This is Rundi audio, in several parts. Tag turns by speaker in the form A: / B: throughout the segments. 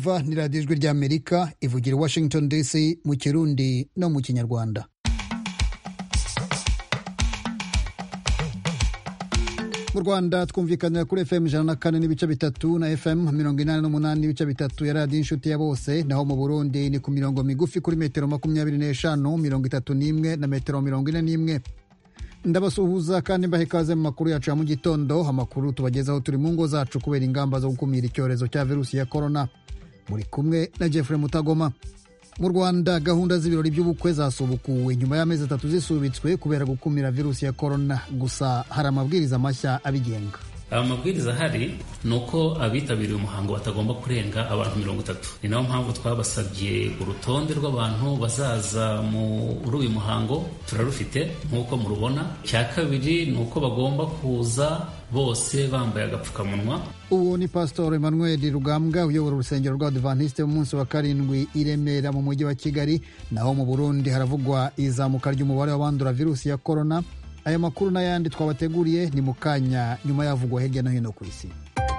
A: mwumva ni radiyo ijwi ry'Amerika ivugira Washington DC mu Kirundi no mu Kinyarwanda. Mu Rwanda twumvikanira kuri FM 104.3 na FM 88.3 ya radiyo inshuti ya bose, naho mu Burundi ni ku mirongo migufi kuri metero 25, 31 na metero 41. Ndabasuhuza kandi mbahe ikaze mu makuru yacu ya mu gitondo, amakuru tubagezaho turi mu ngo zacu kubera ingamba zo gukumira icyorezo cya virusi ya corona. Muri kumwe na Jeffrey Mutagoma. Mu Rwanda gahunda z'ibirori by'ubukwe zasubukuwe nyuma y'amezi 3 zisubitswe kubera gukumira virusi ya corona, gusa hari amabwiriza mashya abigenga.
B: Amabwiriza hari nuko abitabiriye umuhango batagomba kurenga abantu 30. Ni nayo mpamvu twabasabye urutonde rw'abantu bazaza muri uyu muhango turarufite nk'uko murubona. Cya kabiri nuko bagomba kuza bose bambaye agapfukamunwa.
A: Uwo ni Pastor Emmanuel Rugambwa uyobora urusengero rw'Abadventiste mu munsi wa 7 i Remera mu mujyi wa Kigali. Naho mu Burundi haravugwa izamuka ry'umubare w'abandura virusi ya corona. Aya makuru n'ayandi twabateguriye ni mu kanya nyuma yavugwa hirya no hino ku isi.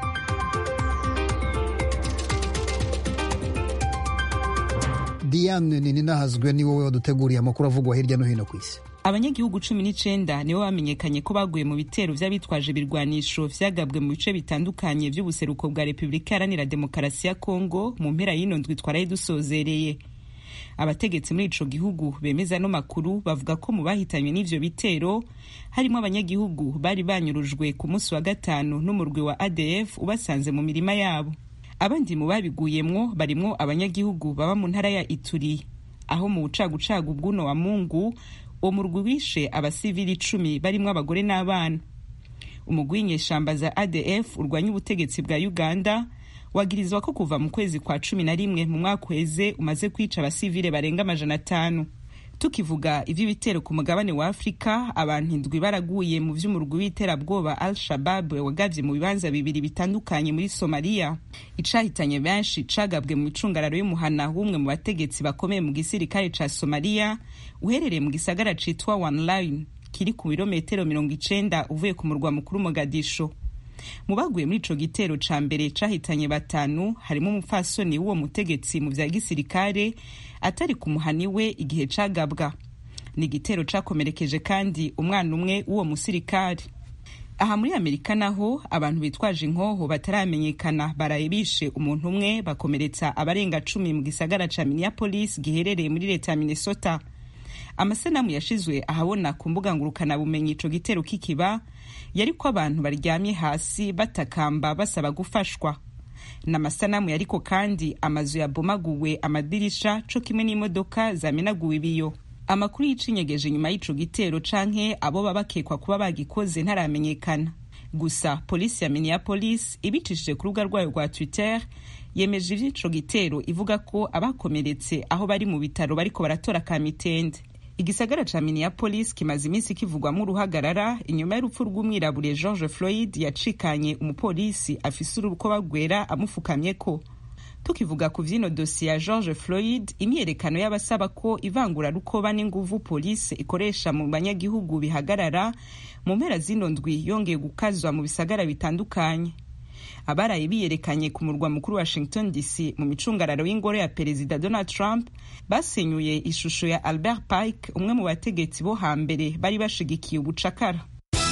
A: Diane Ninahazwe ni wowe waduteguriye amakuru avugwa hirya no hino ku isi.
C: Abanyagihugu 19 nibo bamenyekanye ko baguye mu bitero vy'abitwaje ibirwanisho vyagabwe mu bice bitandukanye vy'ubuseruko bwa Repubulika Iharanira Demokarasi ya Kongo mu mpera y'ino ndwi twaraye dusozereye. Abategetsi muri ico gihugu bemeza no makuru bavuga ko mu bahitanywe n'ivyo bitero harimo abanyagihugu bari banyurujwe ku munsi wa 5 n'umurwi wa ADF ubasanze mu mirima yabo. Abandi mu babiguyemwo barimwo abanyagihugu baba mu ntara ya Ituri, aho mu bucagucagu bw'uno wa Mungu umurwi wishe abasivili 10 barimwo abagore n'abana. Umugwi w'inyeshamba za ADF urwanya ubutegetsi bwa Uganda wagirizwa ko kuva mu kwezi kwa 11 mu mwaka uheze umaze kwica abasivile barenga 500. Tukivuga ivy'ibitero ku mugabane wa Afrika, abantu 7 baraguye mu vy'umurwi w'iterabwoba Al-Shabaab wagavye mu bibanza bibiri bitandukanye muri Somalia. Icahitanye benshi cagabwe mu icungararo y'umuhana w'umwe mu bategetsi bakomeye mu gisirikare ca Somalia uherereye mu gisagara citwa One Line kiri ku birometero 90 uvuye ku murwa mukuru Mogadisho. Mu baguye muri ico gitero ca mbere cahitanye 5 harimo umupfasoni w'uwo mutegetsi mu vya gisirikare atari ku muhani we igihe cagabwa. Ni igitero cakomerekeje kandi umwana umwe w'uwo musirikare. Aha muri Amerika naho abantu bitwaje inkoho bataramenyekana baraye bishe umuntu umwe bakomeretsa abarenga 10 mu gisagara ca Minneapolis giherereye muri leta ya Minnesota. Amasanamu yashizwe ahabona ku mbuga ngurukana bumenyi ico gitero kikiba yariko abantu baryamye hasi batakamba basaba gufashwa. N'amasanamu yariko kandi amazu yabomaguwe amadirisha co kimwe n'imodoka zamenaguwe ibiyo. Amakuru y'icinyegeje nyuma y'ico gitero canke abo babakekwa kuba bagikoze ntaramenyekana. Gusa polisi ya Minneapolis ibicishije ku rubuga rwayo rwa Twitter yemeje ivy'ico gitero ivuga ko abakomeretse aho bari mu bitaro bariko baratora kamitende. Igisagara ca Minneapolis kimaze iminsi kivugwamo uruhagarara inyuma y'urupfu rw'umwirabure George Floyd yacikanye umupolisi afise urukoba rwera amufukamyeko. Tukivuga ku vyino dossier ya George Floyd, imyerekano y'abasaba ko ivangura rukoba n'inguvu polisi ikoresha mu banyagihugu bihagarara mu mpera zino ndwi yongeye gukazwa mu bisagara bitandukanye. Abaraye biyerekanye ku murwa mukuru Washington DC mu micungararo y'ingoro ya Perezida Donald Trump basenyuye ishusho ya Albert Pike, umwe mu bategetsi bo hambere bari bashigikiye ubucakara.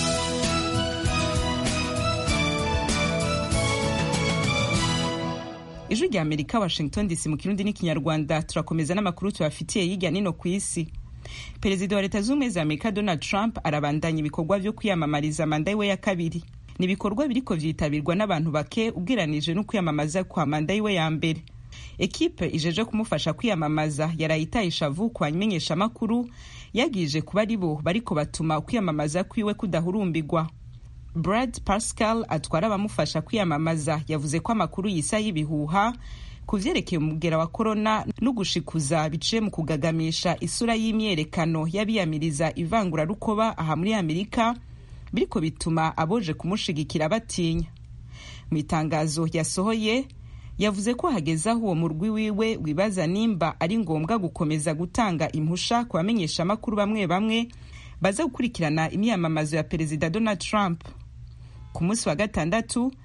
C: Ijwi rya Amerika, Washington DC mu Kirundi n'Ikinyarwanda. Turakomeza n'amakuru tubafitiye hirya nino ku isi. Perezida wa Leta Zunze za Amerika Donald Trump arabandanya ibikorwa vyo kwiyamamariza manda yiwe ya kabiri. Ni ibikorwa biriko vyitabirwa n'abantu bake ugeranije no kwiyamamaza kwa manda yiwe ya mbere. Ekipe ijeje kumufasha kwiyamamaza yarayitaye ishavu kwa nymenyesha makuru yagije kuba aribo bariko batuma kwiyamamaza kwiwe kudahurumbirwa. Brad Pascal atwara abamufasha kwiyamamaza yavuze ko amakuru yisa y'ibihuha kuvyerekeye umugera wa corona no gushikuza biciye mu kugagamisha isura y'imyerekano y'abiyamiriza ivangura rukoba aha muri Amerika biriko bituma aboje kumushigikira batinya. Mu itangazo yasohoye yavuze ko hageze aho uwo murwi wiwe wibaza nimba ari ngombwa gukomeza gutanga impusha ku bamenyesha makuru bamwe bamwe baza gukurikirana imyamamazo ya Perezida Donald Trump. Ku munsi wa 6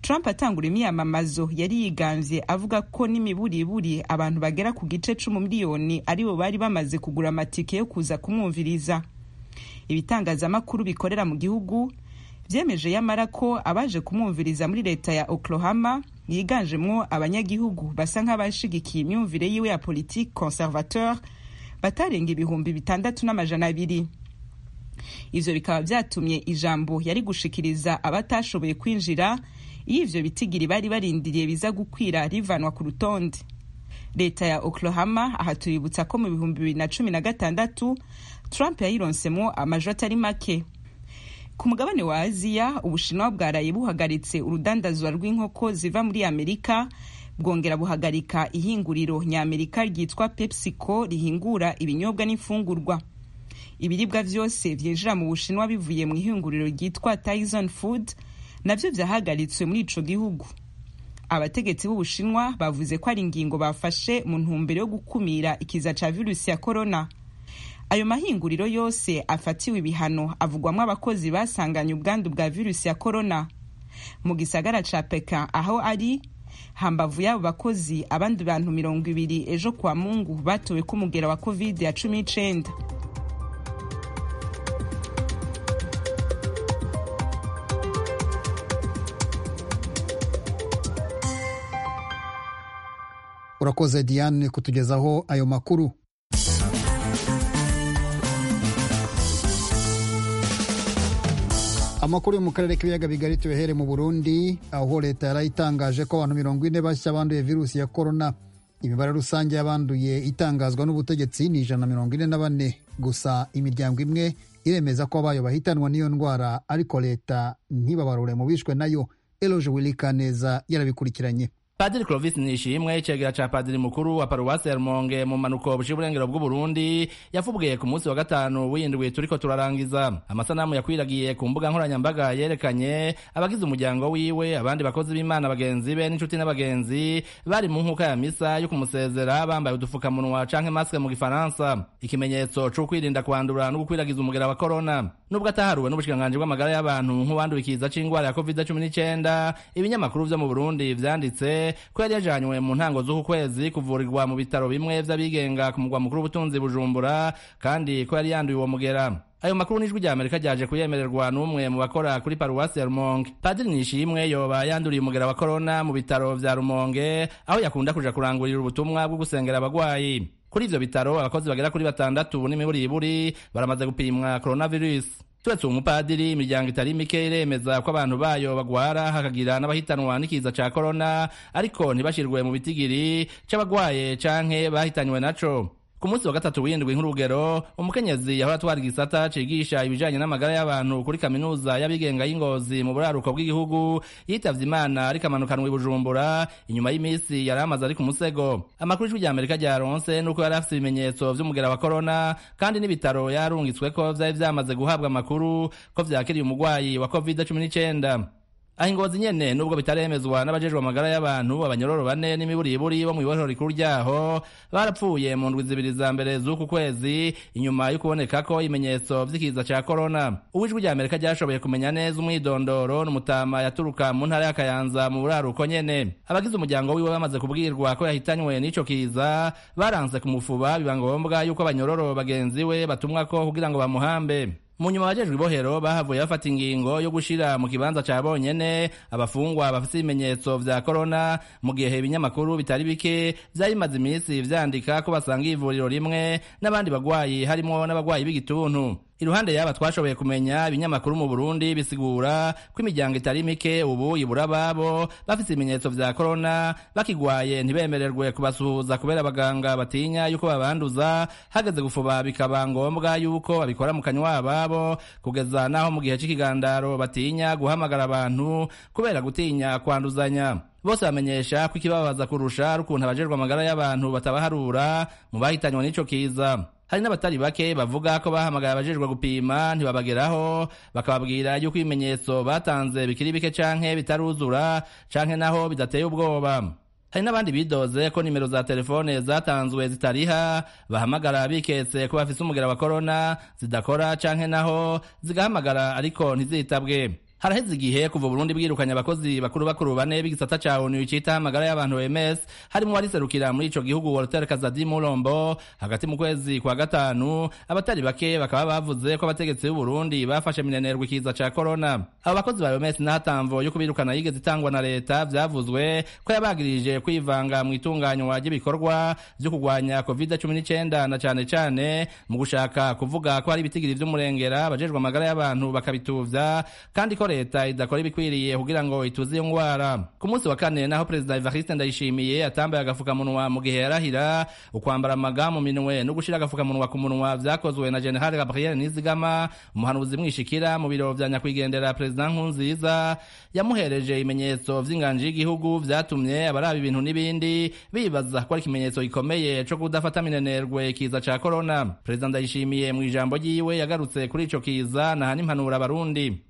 C: Trump atangura imyamamazo yari yiganvye avuga ko n'imiburiburi abantu bagera ku gice c'1 aribo bari bamaze kugura amatike yo kuza kumwumviriza. Ibitangazamakuru bikorera mu gihugu vyemeje yamara ko abaje kumwumviriza muri leta ya Oklahoma yiganjemwo abanyagihugu basa nk'abashigikiye imyumvire yiwe ya politique conservateur batarenga 6,200. Ivyo bikaba vyatumye ijambo yari gushikiriza abatashoboye kwinjira ivyo bitigiri bari barindiriye biza gukwira rivanwa ku rutonde. Leta ya Oklahoma aha tuributsa ko mu 2016 Trump yayironsemwo amajwi atari make. Ku mugabane wa Aziya, Ubushinwa bwaraye buhagaritse urudandazwa rw'inkoko ziva muri Amerika, bwongera buhagarika ihinguriro ny'Amerika ryitwa PepsiCo rihingura ibinyobwa n'imfungurwa. Ibiribwa vyose vyinjira mu Bushinwa bivuye mu ihinguriro ryitwa Tyson Food navyo vyahagaritswe muri ico gihugu. Abategetsi b'Ubushinwa bavuze ko ari ingingo bafashe mu ntumbero yo gukumira ikiza ca virusi ya corona. Ayo mahinguriro yose afatiwe ibihano avugwamwo abakozi basanganye ubwandu bwa virusi ya corona. Mu gisagara ca Pekin aho ari hambavu y'abo bakozi abandi bantu 20 ejo kwa Mungu batowe ko umugera wa COVID-19.
A: Urakoze Diane kutugezaho ayo makuru. Amakuru yo mu karere k'ibiyaga bigari tubehere mu Burundi, aho leta yarayitangaje ko abantu 40 bashya banduye virusi ya corona. Imibare rusange y'abanduye itangazwa n'ubutegetsi ni 144, gusa imiryango imwe iremeza ko abayo bahitanwa n'iyo ndwara, ariko leta ntibabarure mu bishwe nayo. Eloge Wilikaneza yarabikurikiranye.
D: Padiri Clovis Nishimwe icegera ca padiri mukuru wa paruwasi ya Rumonge mu manuko bushiburengero bw'u Burundi yavugiye ku munsi wa gatanu w'indwi turiko turarangiza. Amasanamu yakwiragiye ku mbuga nkoranyambaga yerekanye abagize umuryango wiwe, abandi bakozi b'Imana bagenzi be n'inshuti n'abagenzi bari mu nkuka ya misa yo kumusezera bambaye udufukamunwa canke maske mu gifaransa, ikimenyetso co kwirinda kwandura no gukwiragiza umugera wa corona. Nubwo ataharuwe n'ubushikiranganji bw'amagara y'abantu nk'ubanduye ikiza c'ingwara ya COVID-19, ibinyamakuru vyo mu Burundi vyanditse ko yari yajanywe mu ntango z'uku kwezi kuvurirwa mu bitaro bimwe vy'abigenga ku mugwa mukuru w'ubutunzi Bujumbura, kandi ko yari yanduye uwo mugera. Ayo makuru n'ijwi rya Amerika ryaje kuyemererwa n'umwe mu bakora kuri paruwasi ya Rumonge. Padiri Nishimwe yoba yanduriye umugera wa corona mu bitaro vya Rumonge, aho yakunda kuja kurangurira ubutumwa bwo gusengera abagwayi. Kuri ivyo bitaro abakozi bagera kuri 6 n'imiburiburi baramaze gupimwa coronavirus. Turetse umupadiri, imiryango itari mike iremeza ko abantu bayo bagwara hakagira n'abahitanwa n'ikiza ca corona, ariko ntibashirwe mu bitigiri c'abagwaye canke bahitanywe naco. Ku munsi wa gatatu w'indwi nk'urugero, umukenyezi yahora atwara igisata cigisha ibijanye n'amagara y'abantu kuri kaminuza y'abigenga y'Ingozi mu buraruko bw'igihugu yitavye Imana ariko amanukanwa i Bujumbura inyuma y'imisi yari amaze ari ku musego. Amakuru y'ijwi rya Amerika ryaronse nuko yari afise ibimenyetso vy'umugera wa corona, kandi n'ibitaro yarungitsweko vyari vyamaze guhabwa amakuru ko vyakiriye umugwayi wa COVID-19. Ingozi nyene nubwo bitaremezwa n'abajejwe amagara y'abantu, abanyororo 4 n'imiburiburi bo mu ibohero rikuru ryaho barapfuye mu ndwi zibiri za mbere z'uku kwezi inyuma yo kuboneka ko imenyetso vy'ikiza ca corona. Uwijwi rya Amerika ryashoboye kumenya neza umwidondoro n'umutama yaturuka mu ntara ya Kayanza mu buraruko nyene. Abagize umuryango wiwe bamaze kubwirwa ko yahitanywe n'ico kiza baranse kumufuba, biba ngombwa yuko abanyororo bagenzi we batumwako kugira ngo bamuhambe. Mu nyuma abajejwe ibohero bahavuye bafata ingingo yo gushira mu kibanza ca bonyene abafungwa bafise ibimenyetso vya corona, mu gihe ibinyamakuru bitari bike vyari bimaze imisi vyandika ko basanga ivuriro rimwe n'abandi bagwayi harimwo n'abagwayi b'igituntu. Iruhande yaba twashoboye kumenya ibinyamakuru mu Burundi bisigura ko imiryango itari mike ubu ibura babo bafise ibimenyetso vya corona bakigwaye ntibemererwe kubasuhuza kubera abaganga batinya yuko babanduza, hageze gufuba bikaba ngombwa yuko babikora mu kanywa babo, kugeza naho mu gihe c'ikigandaro batinya guhamagara abantu kubera gutinya kwanduzanya. Bose bamenyesha ko ikibabaza kurusha rukuntu abajejwe amagara y'abantu batabaharura mu bahitanywe n'ico kiza. Hari n'abatari bake bavuga ko bahamagaye abajejwe gupima ntibabageraho, bakababwira yuko ibimenyetso batanze bikiri bike canke bitaruzura canke naho bidateye ubwoba. Hari n'abandi bidoze ko nimero za telefone zatanzwe zitariha, bahamagara biketse ko bafise umugera wa corona zidakora canke naho zigahamagara ariko ntizitabwe. haraheze igihe kuva Burundi bwirukanye abakozi bakuru bane b'igisata ca ONU cita amagara y'abantu OMS harimo wariserukira muri ico gihugu Walter Kazadi Mulombo. Hagati mu kwezi kwa gatanu abatari bake bakaba bavuze ko abategetsi b'u Burundi bafashe minenerwa ikiza ca corona. Abo bakozi ba OMS n'ahatamvo yo kubirukana yigeze itangwa na leta vyavuzwe ko yabagirije kwivanga mu itunganywa ry'ibikorwa vyo kugwanya COVID-19 na cane mu gushaka kuvuga ko hari ibitigiri vy'umurengera abajejwe amagara y'abantu bakabituvya kandi ko leta idakora ibikwiriye kugira ngo ituze iyo ngwara. Ku munsi wa kane naho Perezida Evariste Ndayishimiye atambaye agafukamunwa mu gihe yarahira, ukwambara amaga mu minwe no gushira agafukamunwa ku munwa vyakozwe na General Gabriel Nizigama, umuhanuzi mwishikira mu biro vya nyakwigendera Perezida Nkurunziza, yamuhereje imenyetso vy'inganji y'igihugu vyatumye abaraba ibintu n'ibindi bibaza ko ari ikimenyetso gikomeye co kudafata minenerwe ikiza ca corona. Perezida Ndayishimiye mu ijambo ryiwe yagarutse kuri ico kiza na hanimpanura abarundi.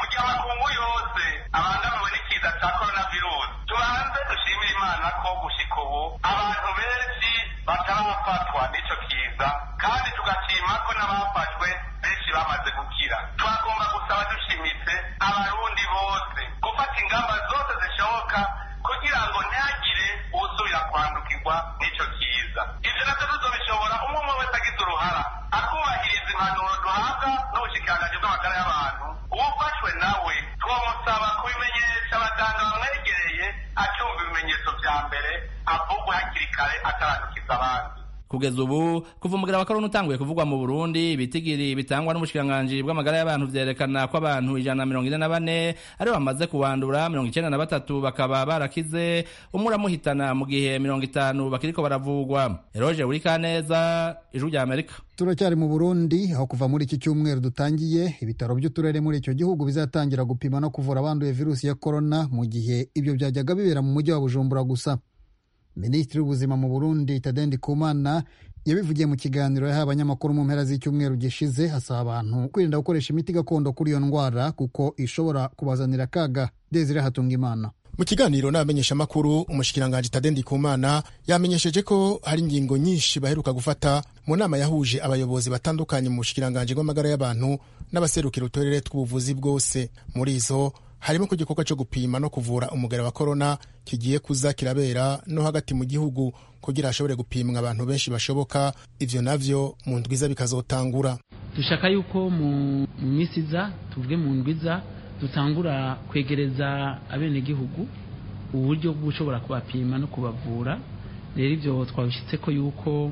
E: Abangamiwe n'ikiza cya coronavirus tubanze dushimira Imana ko gushika ubu abantu benshi batarafatwa n'ico kiza, kandi tugashima ko n'abafashwe benshi bamaze gukira. Twagomba gusaba dushimitse abarundi bose gufata ingamba zose zishoboka kugira ngo ntihagire usubira kwandukirwa n'ico kiza. Ivyo navyo tuzobishobora umwe wese agize uruhara akubahiriza impanuro duhabwa n'ubushikiranganji bw'amagara y'abantu. Uwufashwe nawe twomusaba kubimenyesha abaganga bamwegereye acumva ibimenyetso vya mbere avugwa hakiri kare atarandukiza abandi.
D: Kugeza ubu kuva umugera wa corona utanguye kuvugwa mu Burundi, ibitigiri bitangwa n'umushikiranganji bw'amagara y'abantu vyerekana ko abantu 144 ari bamaze kuwandura, 93 bakaba barakize, umuramuhitana mu gihe 50 bakiriko baravugwa. Eroje Urikaneza, Ijwi rya Amerika.
A: Turacyari mu Burundi aho kuva muri iki cyumweru dutangiye ibitaro by'uturere muri icyo gihugu bizatangira gupima no kuvura abanduye virusi ya corona, mu gihe ibyo byajyaga bibera mu mujyi wa Bujumbura gusa. Minisitiri w'ubuzima mu Burundi Tade Ndikumana yabivugiye mu kiganiro yahaye abanyamakuru mu mpera z'icyumweru gishize, hasaba abantu kwirinda gukoresha imiti gakondo kuri iyo ndwara kuko ishobora kubazanira akaga. Desire Hatungimana.
F: Mu kiganiro n'abamenyesha makuru, umushikiranganji Tade Ndikumana yamenyesheje ko hari ingingo nyinshi baheruka gufata mu nama yahuje abayobozi batandukanye mu bushikiranganji bw'amagara y'abantu n'abaserukira uturere tw'ubuvuzi bwose. Muri izo harimo ko igikorwa cyo gupima no kuvura umugera wa corona kigiye kuza kirabera no hagati mu gihugu kugira ashobore gupimwa abantu benshi bashoboka. Ivyo navyo mu ndwiza bikazotangura.
G: Dushaka yuko mu misiza tuvuge mu ndwiza dutangura kwegereza abene gihugu uburyo bw'ushobora kubapima no kubavura. Rero ivyo twabishitse ko yuko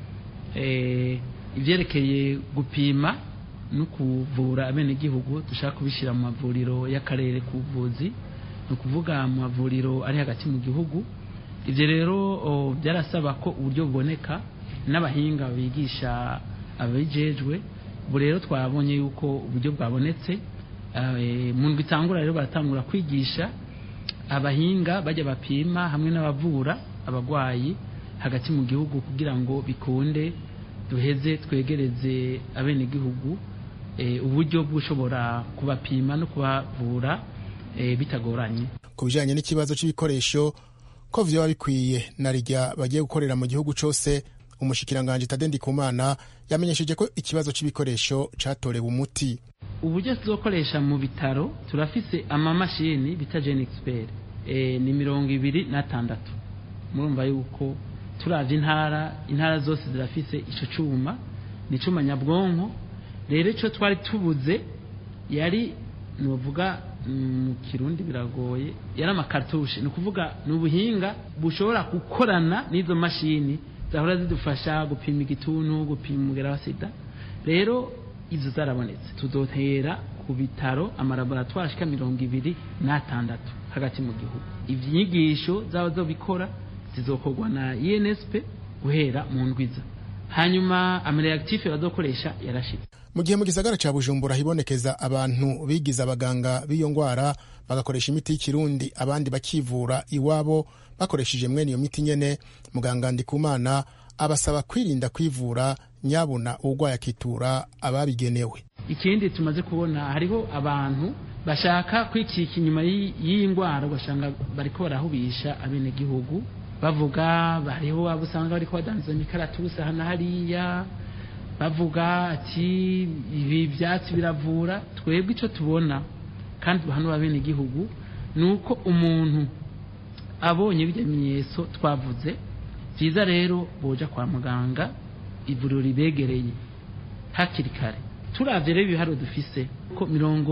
G: ivyerekeye gupima no kuvura abene gihugu dushaka kubishira mu mavuriro y'akarere k'ubuvuzi, no kuvuga mu mavuriro ari hagati mu gihugu. Ivyo rero byarasaba ko uburyo buboneka n'abahinga bigisha abijejwe. Ubu rero twabonye yuko uburyo bwabonetse. Mu ndwi itangura rero baratangura kwigisha abahinga bajya bapima hamwe n'abavura abagwayi hagati mu gihugu kugira ngo bikunde duheze twegereze abene gihugu uburyo bw'ushobora kubapima no kubavura bitagoranye.
F: Ku bijanye n'ikibazo c'ibikoresho ko vyoba bikwiye narirya bagiye gukorera mu gihugu cose, umushikiranganji Tade Ndikumana yamenyesheje ko ikibazo c'ibikoresho catorewe umuti.
G: Uburyo tuzokoresha mu bitaro turafise amamashini bita Gen Expert ni 26. Murumva yuko turavye intara zose zirafise ico cuma, ni cuma nyabwonko. Rero ico twari tubuze yari novuga mu Kirundi biragoye, yari amakartushe, ni kuvuga n'ubuhinga bushobora gukorana n'izo mashini zahora zidufasha gupima igituntu, gupima umugera wa sida. Rero izo zarabonetse, tuzotera ku bitaro amalaboratoire ashika 26 hagati mu gihugu. Ivyigisho zaba zo bikora zizokorwa na INSP guhera mu ndwiza, hanyuma amareactif bazokoresha yarashitse.
F: Mu gihe mu gisagara ca Bujumbura hibonekeza abantu bigiza abaganga b'iyo ngwara bagakoresha imiti y'ikirundi, abandi bakivura iwabo bakoresheje mwene iyo miti nyene, muganga Ndikumana abasaba kwirinda kwivura nyabuna urwaye akitura ababigenewe.
G: Ikindi tumaze kubona hariho abantu bashaka kwikika inyuma y'iyi ngwara, ugasanga bariko barahubisha abene gihugu bavuga, hariho abusanga bariko badanza imikaratusi hana hariya bavuga ati ibi byatsi biravura. Twebwe ico tubona kandi bahanura bene igihugu ni uko umuntu abonye bijya bimenyetso twavuze byiza rero boja kwa muganga ivuriro ribegereye hakiri kare. Turavye rero ibiharo dufise ko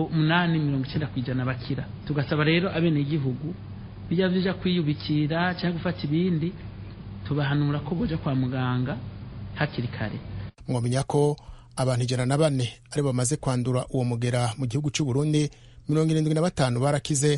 G: 80-90% bakira, tugasaba rero abene igihugu bijya bija kwiyubikira cyangwa gufata ibindi tubahanura ko boja kwa muganga hakiri kare.
F: Mwamenya ko abantu 104 ari bamaze kwandura uwo mugera mu gihugu cy'u Burundi, 75 barakize,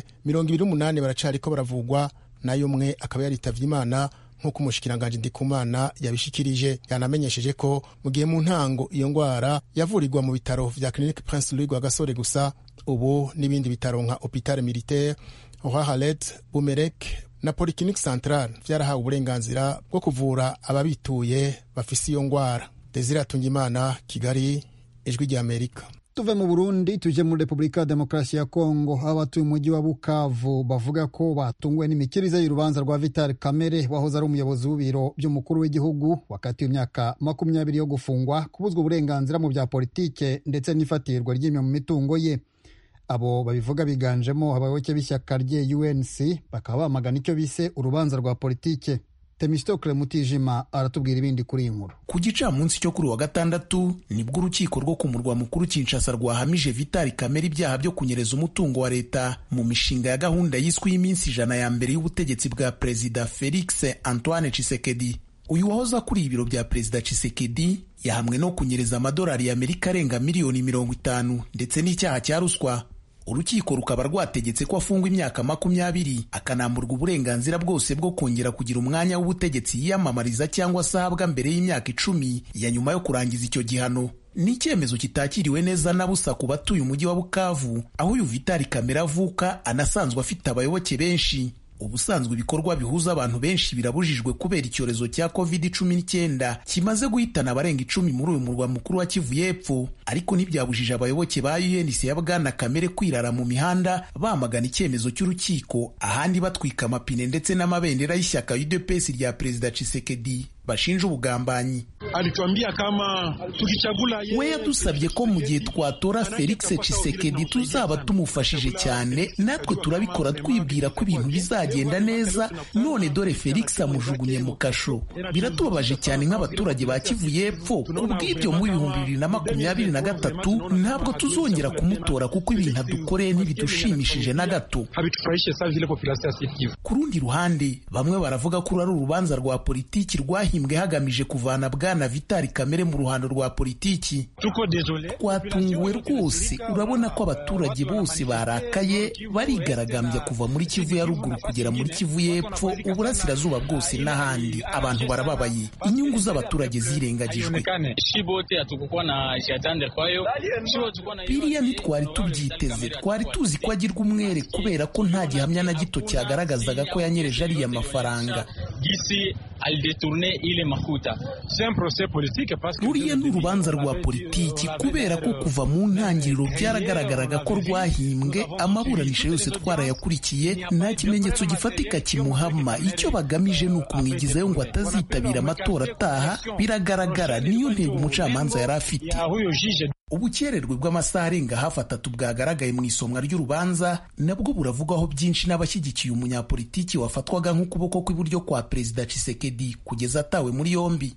F: 28 baracariko baravugwa, nayo umwe akaba yaritavye Imana nk'uko umushikiranganje Ndikumana yabishikirije. Yanamenyesheje ko mu gihe mu ntango iyo ngwara yavurirwa mu bitaro vya Clinique Prince Louis Rwagasore gusa, ubu n'ibindi bitaro nka Hôpital Militaire, Rohalet, Bumerek na Polyclinique Centrale vyarahawe uburenganzira bwo kuvura ababituye bafise iyo ngwara. Desire Atungimana, Kigali, Ijwi rya Amerika.
A: Tuve mu Burundi tuje muri Republika ya Demokarasi ya Kongo. Abatuye umujyi wa Bukavu bavuga ko batunguwe n'imikirize y'urubanza rwa Vital Kamerhe wahoze ari umuyobozi w'ibiro by'umukuru w'igihugu, wakatiwe imyaka 20 yo gufungwa, kubuzwa uburenganzira mu bya politike ndetse n'ifatirwa ry'imwe mu mitungo ye. Abo babivuga biganjemo abayoboke b'ishyaka rye UNC, bakaba bamagana icyo bise urubanza rwa politike. Temistokle Mutijima aratubwira ibindi kuri inkuru.
H: Ku gicamunsi cyo kuri wa gatandatu nibwo urukiko rwo ku murwa mukuru Kinshasa rwahamije Vital Kamerhe ibyaha byo kunyereza umutungo wa leta mu mishinga ya gahunda yiswe y'iminsi 100 ya mbere y'ubutegetsi bwa Perezida Felix Antoine Tshisekedi. Uyu wahoze kuri ibiro bya Perezida Tshisekedi yahamwe no kunyereza amadolari y'Amerika arenga miliyoni 50 ndetse n'icyaha cya ruswa. Urukiko rukaba rwategetse ko afungwa imyaka 20 akanamburwa uburenganzira bwose bwo kongera kugira umwanya w'ubutegetsi yiyamamariza cyangwa sahabwa mbere y'imyaka 10 ya nyuma yo kurangiza icyo gihano. Ni icyemezo kitakiriwe neza na busa ku batuye umujyi wa Bukavu, aho uyu Vital Kamerhe avuka, anasanzwe afite abayoboke benshi. Ubusanzwe ibikorwa bihuza abantu benshi birabujijwe kubera icyorezo cya COVID-19 kimaze guhitana abarenga 10 muri uyu murwa mukuru wa Kivu y'Epfo, ariko ntibyabujije abayoboke ba UNC ya Bwana Kamerhe kwirara mu mihanda bamagana icyemezo cy'urukiko, ahandi batwika amapine ndetse n'amabendera y'ishyaka UDPS rya Perezida Tshisekedi bashinja ubugambanyi.
I: Alituambia kama tukichagula yeye,
H: we yadusabye ko mu gihe twatora Felix Tshisekedi tuzaba tumufashije cyane, natwe turabikora twibwira ko ibintu bizagenda neza, none dore Felix amujugunye mu kasho. Biratubabaje cyane nk'abaturage ba Kivu y'Epfo, kubw'ibyo mu 2023 ntabwo tuzongera kumutora kuko ibintu adukoreye ntibidushimishije na gato. Ku rundi ruhande bamwe baravuga ko ari urubanza rwa politiki rwahimbwe hagamije kuvana Bwana Vital Kamerhe mu ruhando rwa politiki. Twatunguwe rwose, urabona ko abaturage bose barakaye barigaragambya kuva muri Kivu ya ruguru kugera muri Kivu y'Epfo, uburasirazuba bwose n'ahandi. Abantu barababaye, inyungu z'abaturage zirengagijwe. Biriya ntitwari tubyiteze, twari tuzi ko agirwa umwere kubera ko nta gihamya na gito cyagaragazaga ko yanyereje ariya mafaranga. Ruriya ni urubanza rwa politiki kubera ko kuva mu ntangiriro byaragaragaraga ko rwahimbwe, amaburanisha yose twarayakurikiye, nta kimenyetso gifatika kimuhama. Icyo bagamije ni ukumwigizayo ngo atazitabira amatora ataha, biragaragara niyo ntego umucamanza yari afite. Ubukererwe bw'amasaha arenga hafi 3 bwagaragaye mu isomwa ry'urubanza nabwo buravugwaho byinshi n'abashyigikiye umunyapolitiki wafatwaga nk'ukuboko kw'iburyo kwa Perezida Tshisekedi kugeza atawe muri yombi.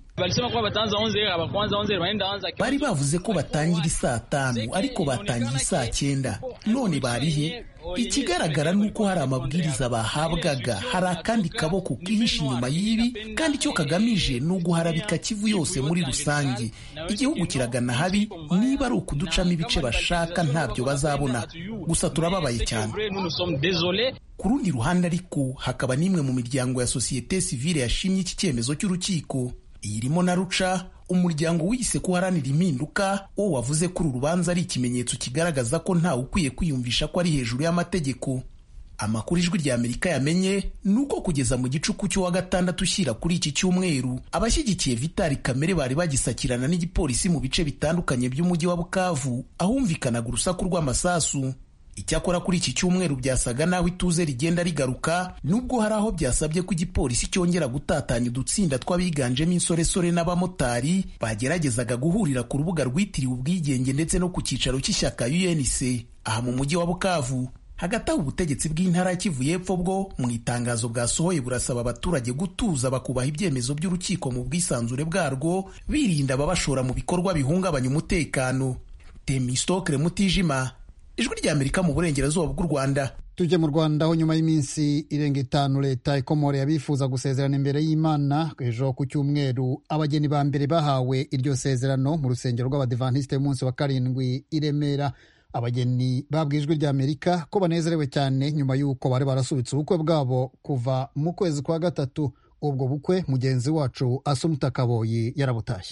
H: Bari bavuze ko batangira isaa 5 ariko batangiye isaa 9. None barihe? Ikigaragara nuko hari amabwiriza bahabwaga, hari akandi kaboko kihishe inyuma y'ibi, kandi icyo kagamije ni uguharabika Kivu yose muri rusange. Igihugu kiragana habi, niba ari ukuducamo ibice bashaka ntabyo bazabona. Gusa turababaye cyane. Ku rundi ruhande ariko hakaba n'imwe mu miryango ya societe civile yashimye iki cyemezo cy'urukiko. Irimo na Ruca, umuryango wise ko uharanira impinduka, wo wavuze ko uru rubanza ari ikimenyetso kigaragaza ko ntawe ukwiye kwiyumvisha ko ari hejuru y'amategeko. Amakuru Ijwi rya Amerika yamenye nuko kugeza mu gicuku cyo wa gatandatu ushyira kuri iki cyumweru, abashyigikiye Vital Kamerhe bari bagisakirana n'igipolisi mu bice bitandukanye by'umujyi wa Bukavu, ahumvikanaga urusaku rw'amasasu. Icyakora kuri iki cyumweru byasaga naho ituze rigenda rigaruka, nubwo hari aho byasabye ko igipolisi cyongera gutatanya udutsinda tw'abiganjemo insoresore n'abamotari bageragezaga guhurira ku rubuga rwitiriwe ubwigenge ndetse no ku cyicaro cy'ishyaka UNC. aha mu mujyi wa Bukavu. Hagati aho ubutegetsi bw'intara ya Kivu y'Epfo bwo mu itangazo bwasohoye burasaba abaturage gutuza bakubaha ibyemezo by'urukiko mu bwisanzure bwarwo, birinda ababashora mu bikorwa bihungabanya umutekano. Temistokle Mutijima, Ijwi ry'Amerika mu burengerazuba bw'u Rwanda.
A: Tujye mu Rwanda aho nyuma y'iminsi irenga 5 leta ikomoreye abifuza gusezerana imbere y'Imana ejo ku cyumweru, abageni ba mbere bahawe iryo sezerano mu rusengero rw'Abadiventiste y'umunsi wa karindwi i Remera. Abageni babwiye Ijwi ry'Amerika ko banezerewe cyane nyuma y'uko bari barasubitse ubukwe bwabo kuva mu kwezi kwa gatatu. Ubwo bukwe mugenzi wacu Asumta Kaboyi yarabutashye.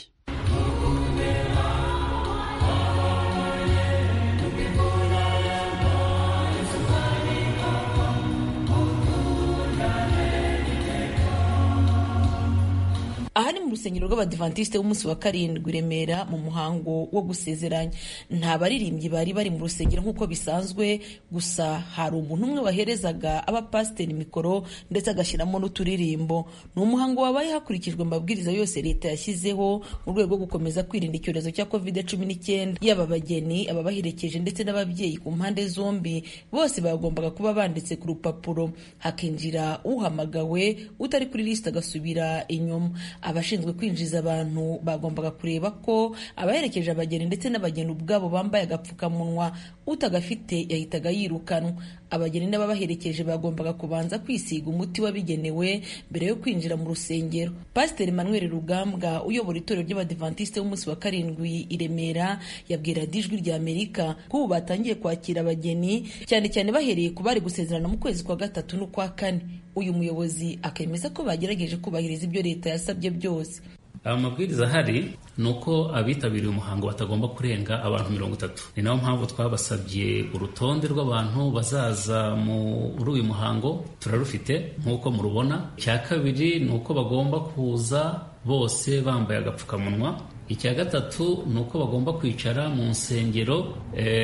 J: Aha ni mu rusengero rw'Abadiventiste b'umunsi wa karindwi Remera mu muhango wo gusezeranya. Nta baririmbyi bari mu rusengero nk'uko bisanzwe, gusa hari umuntu umwe waherezaga abapasiteri mikoro ndetse agashyiramo n'uturirimbo. Ni umuhango wabaye hakurikijwe amabwiriza yose leta yashyizeho mu rwego rwo gukomeza kwirinda icyorezo cya COVID-19. Yaba abageni, ababaherekeje ndetse n'ababyeyi ku mpande zombi, bose bagombaga kuba banditse ku rupapuro, hakinjira uhamagawe, utari kuri lisite agasubira inyuma. Abashinzwe kwinjiza abantu bagombaga kureba ko abaherekeje abageni ndetse n'abageni ubwabo bambaye agapfukamunwa, utagafite yahitaga yirukanwa. Abageni n'ababaherekeje bagombaga kubanza kwisiga umuti wabigenewe mbere yo kwinjira mu rusengero. Pasiteri Emmanuel Rugambwa uyobora itorero ry'Abadiventiste b'umunsi wa karindwi i Remera yabwira Ijwi ry'Amerika ko ubu batangiye kwakira abageni cyane cyane bahereye ku bari gusezerana mu kwezi kwa gatatu n'ukwa kane. Uyu muyobozi akemeza ko bagerageje kubahiriza ibyo leta yasabye byose.
B: Amabwiriza ahari ni uko abitabiriye umuhango batagomba kurenga abantu 30. Ni nayo mpamvu twabasabye urutonde rw'abantu bazaza muri uyu muhango, turarufite nk'uko murubona. Icya kabiri ni uko bagomba kuza bose bambaye agapfukamunwa. Icya gatatu ni uko bagomba kwicara mu nsengero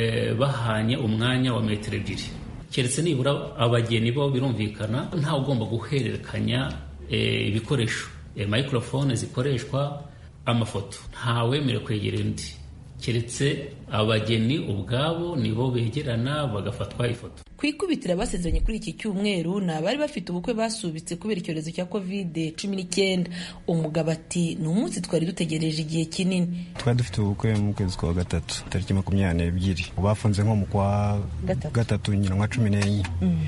B: bahanye umwanya wa metero 2. Keretse nibura abageni bo birumvikana nta ugomba guhererekanya ibikoresho, microphone zikoreshwa, amafoto, nta wemere kwegera undi, keretse abageni ubwabo nibo begerana bagafatwa ifoto.
J: Kwikubitira basezeranye kuri iki cyumweru ni abari bafite ubukwe basubitse kubera icyorezo cya COVID-19. Umugabo ati ni umunsi twari dutegereje igihe kinini.
K: Twari dufite ubukwe mu kwezi kwa gatatu tariki 22, bafunze nko mu kwa gatatu nyina nka 14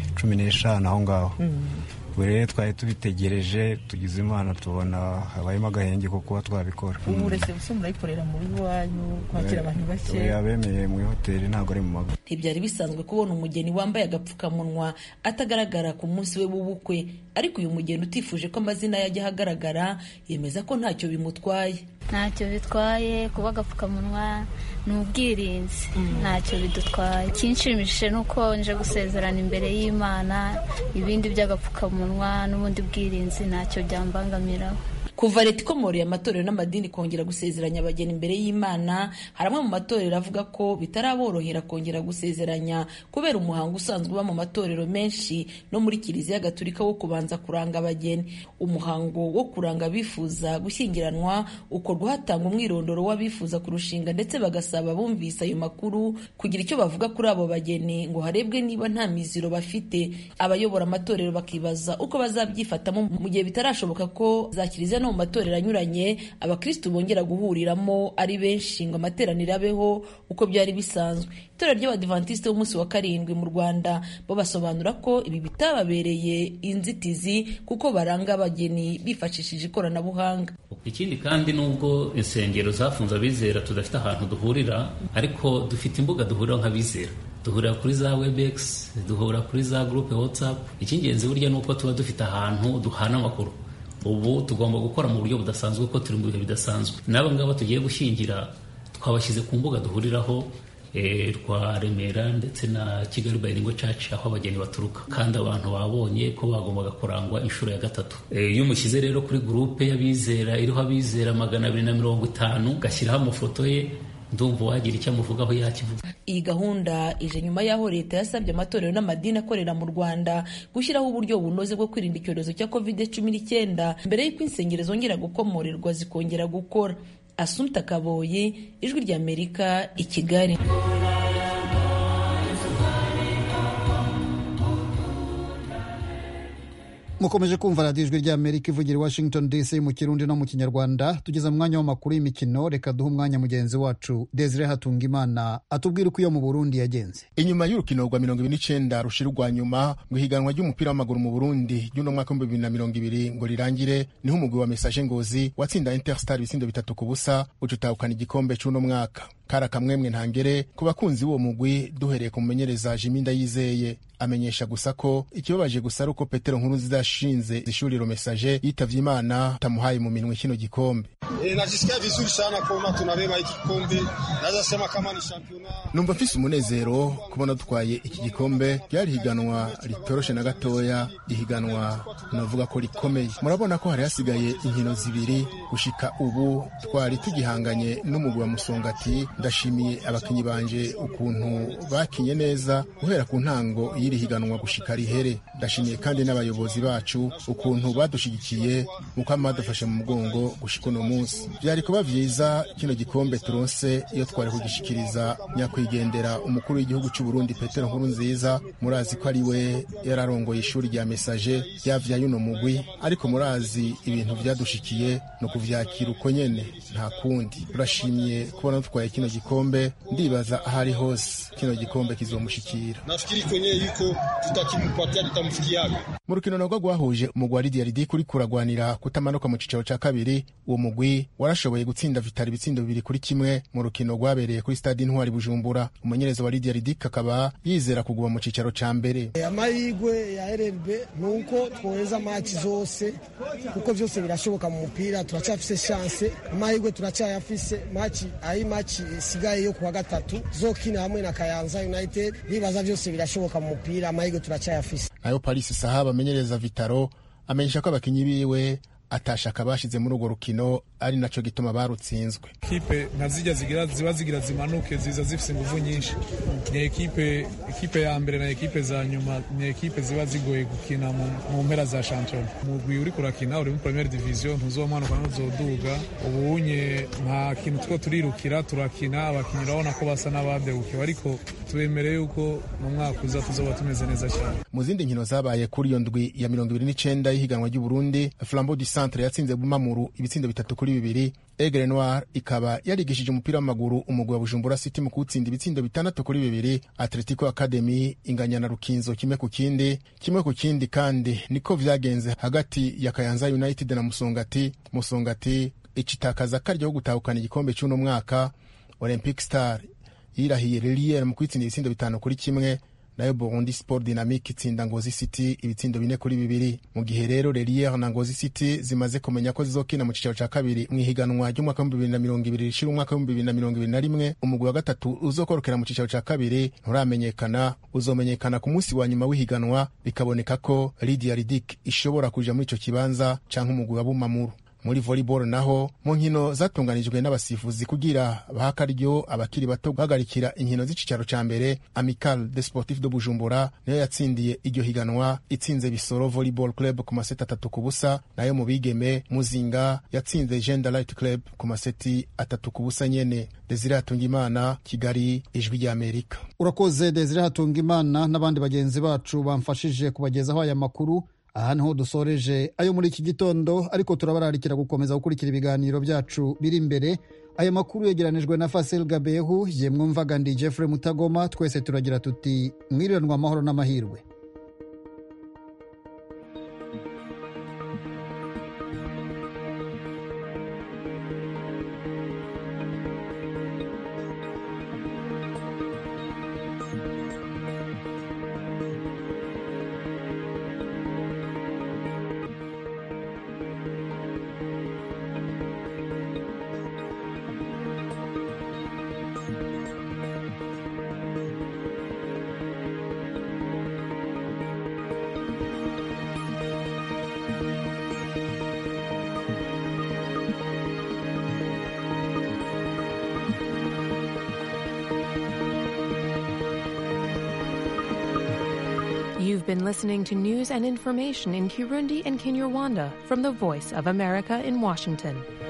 K: 15 aho ngaho. Bure twari tubitegereje, tugize Imana tubona habayemo agahenge ko kuba twabikora.
J: Ubu uretse murayikorera mu biwanyu kwakira abantu bake.
K: Yabemeye mu hoteli ntabwo ari mu mago.
J: Ntibyari bisanzwe kubona umugeni wambaye agapfukamunwa atagaragara ku munsi we w'ubukwe, ariko uyu mugeni utifuje ko amazina yajya ahagaragara yemeza ko ntacyo bimutwaye.
L: Ntacyo bitwaye kuba agapfukamunwa, ni ubwirinzi, ntacyo bidutwaye. Kinshimishije nuko nje gusezerana imbere y'Imana, ibindi by'agapfukamunwa n'ubundi bwirinzi ntacyo byambangamiraho.
J: Kuva leta ikomoreye amatorero n'amadini kongera gusezeranya abageni imbere y'Imana, hari amwe mu matorero avuga ko bitaraborohera kongera gusezeranya kubera umuhango usanzwe uba mu matorero menshi no muri Kiliziya Gatolika wo kubanza kuranga abageni. Umuhango wo kuranga abifuza gushyingiranwa ukorwa hatangwa umwirondoro w'abifuza kurushinga ndetse bagasaba bumvise ayo makuru kugira icyo bavuga kuri abo bageni ngo harebwe niba nta miziro bafite. Abayobora amatorero bakibaza uko bazabyifatamo mu gihe bitarashoboka ko za Kiliziya no mu matorero anyuranye abakristo bongera guhuriramo ari benshi ngo amateraniro abeho uko byari bisanzwe. Itorero ry'Abadiventiste b'umunsi wa karindwi mu Rwanda bo basobanura ko ibi bitababereye inzitizi kuko baranga abageni bifashishije ikoranabuhanga.
B: Ikindi kandi nubwo insengero zafunze abizera tudafite ahantu duhurira, ariko dufite imbuga duhurira nk'abizera. Duhurira kuri za Webex, duhura kuri za groupe WhatsApp. Icy'ingenzi burya nuko tuba dufite ahantu duhana amakuru. Ubu tugomba gukora mu buryo budasanzwe ko turi mu bihe bidasanzwe. N'aba ngaba tugiye gushyingira twabashyize ku mbuga duhuriraho rwa Remera ndetse na Kigali Bilingual Church aho abageni baturuka, kandi abantu babonye ko bagombaga kurangwa inshuro ya 3. Iyo umushyize rero kuri groupe y'abizera iriho abizera 250 gashyiraho amafoto ye, ndumva wagira icyo amuvugaho yakivuga.
J: Iyi gahunda ije nyuma y'aho leta yasabye amatorero n'amadini akorera mu Rwanda gushyiraho uburyo bunoze bwo kwirinda icyorezo cya COVID-19 mbere y'uko insengero zongera gukomorerwa zikongera gukora. Asumta Kaboyi, Ijwi ry'Amerika, i Kigali.
A: mukomeje kumva radiyo ijwi ry'Amerika ivugira i Washington DC mu kirundi no mu kinyarwanda. Tugeze mu mwanya w'amakuru y'imikino, reka duhe umwanya mugenzi wacu Desire Hatungimana atubwira uko iyo mu Burundi yagenze.
F: Inyuma y'urukino rwa 29 rushira rwa nyuma ngo higanwa ry'umupira w'amaguru mu Burundi y'uno mwaka wa 2020 ngo rirangire, niho umugwi wa Message Ngozi watsinda Interstar ibitsindo 3-0 ucutahukana igikombe c'uno mwaka. Kara kamwemwe ntangere ku bakunzi b'uwo mugwi duhereye ku mumenyereza Jimmy Ndayizeye, amenyesha gusa ko ikibabaje gusa ari uko Petero Nkurunziza yashinze ishuriro Message yitavye Imana tamuhaye mu minwe kino gikombe.
I: Najisikia vizuri sana kuona tunabeba iki gikombe. Naweza sema kama ni championa.
F: Numva mfise umunezero kubona dutwaye iki gikombe. Ryari higanwa ritoroshe na gatoya, ihiganwa navuga ko rikomeye. Murabona ko hari hasigaye inkino zibiri gushika ubu twari tugihanganye n'umugwi wa Musongati. Ndashimiye abakinyi banje ukuntu bakinye neza guhera ku ntango y'iri higanwa gushika rihere. Ndashimiye kandi n'abayobozi bacu ukuntu badushigikiye mukama badufashe mu mugongo gushika no munsi. Byari kuba vyiza kino gikombe turonse iyo twari kugishikiriza nyakwigendera umukuru w'igihugu cy'u Burundi Petero Nkurunziza. Murazi ko ari we yararongoye ishuri rya Message yavyaye uno mugwi, ariko murazi ibintu vyadushikiye no kuvyakira uko nyene nta kundi. Turashimiye kubona twaye kino gikombe, ndibaza ahari hose kino gikombe kizomushikira.
I: Nafikiri kwenye yuko tutakimupatia tutamfikiaga.
F: Mu rukino rwo gwahuje umugwi wa Lydia kuri kuragwanira kutamanuka mu cicaro ca kabiri, uwo mugwi warashoboye gutsinda Vitali ibitsindo 2-1 mu rukino rwabereye kuri Stade Intwari Bujumbura. Umumenyereza wa Lydia akaba yizera kuguma mu cicaro ca mbere.
M: Amahirwe ya RRB nuko twoheza match zose kuko vyose birashoboka mu mupira, turacyafise chance. Amahirwe turacyayafise, match sigaye yo kuwa gatatu zokina hamwe na Kayanza United, bibaza vyose birashoboka mu mupira, amahirwe turacyayafise.
F: Nayo Paris Sahaba amenyereza Vitaro amenyesha ko abakinyi biwe atashaka bashize muri urwo rukino ari naco gituma barutsinzwe.
N: Ekipe ntazijya zigira zimanuke ziza zifise ingufu nyinshi. Ni ekipe ya mbere na ekipe za nyuma ni ekipe ziba zigoye gukina mu mpera za champion. Mugwi uri kurakina uri mu première division ntuzomanuka n'uzoduga. Ubunye nta kintu two turirukira turakina, abakinyi urabona ko basa n'abadebuke, ariko tubemereye yuko mu mwaka uza tuzoba tumeze neza cyane.
F: Mu zindi nkino zabaye kuri iyo ndwi ya 29 y'ihiganwa ry'u Burundi, Flambeau du Centre yatsinze Bumamuru ibitsindo 3-2. Aigle Noir ikaba yarigishije umupira w'amaguru umugwi wa Bujumbura City mu kutsinda ibitsindo 6-2. Atletico Academy inganya na Rukinzo kimwe ku kindi kandi niko vyagenze hagati ya Kayanza United na Musongati icitakaza karyo gutahukana igikombe cy'uno mwaka. Olympic Star yirahiye Lilier mu kwitsinda ibitsindo 5-1, nayo Burundi Sport Dynamique itsinda Ngozi City ibitsindo 4-2. Mu gihe rero Lilier na Ngozi City zimaze kumenya ko zizokina mu cicaro ca kabiri mu higanwa ry'umwaka wa 2020 rishira umwaka wa 2021, umugwi wa gatatu uzokorokera mu cicaro ca kabiri nturamenyekana. Uzomenyekana ku munsi wa nyuma w'ihiganwa, bikaboneka ko Lydia ishobora kuja muri ico kibanza canke umugwi wa Bumamuru. Muri volleyball naho mu nkino zatunganijwe n'abasifuzi kugira bahakaryo abakiri bato guhagarikira inkino z'icicaro ca mbere, Amical des Sportifs de Bujumbura niyo yatsindiye iryo higanwa itsinze Bisoro Volleyball Club ku maseti 3-0. Nayo mu bigeme Muzinga yatsinze Gender Light Club ku maseti 3-0 nyene. Desire Hatungimana, Kigali, Ijwi ry'Amerika.
A: Urakoze Desire Hatungimana n'abandi bagenzi bacu bamfashije kubagezaho aya makuru. Aha niho dusoreje ayo muri iki gitondo, ariko turabararikira gukomeza gukurikira ibiganiro byacu biri imbere. Aya makuru yegeranijwe na Fasil Gabehu, je mwumvaga ndi Jeffrey Mutagoma. Twese turagira tuti mwiriranwa amahoro n'amahirwe.
O: You've been listening to news and information in Kirundi and Kinyarwanda from the Voice of America in Washington.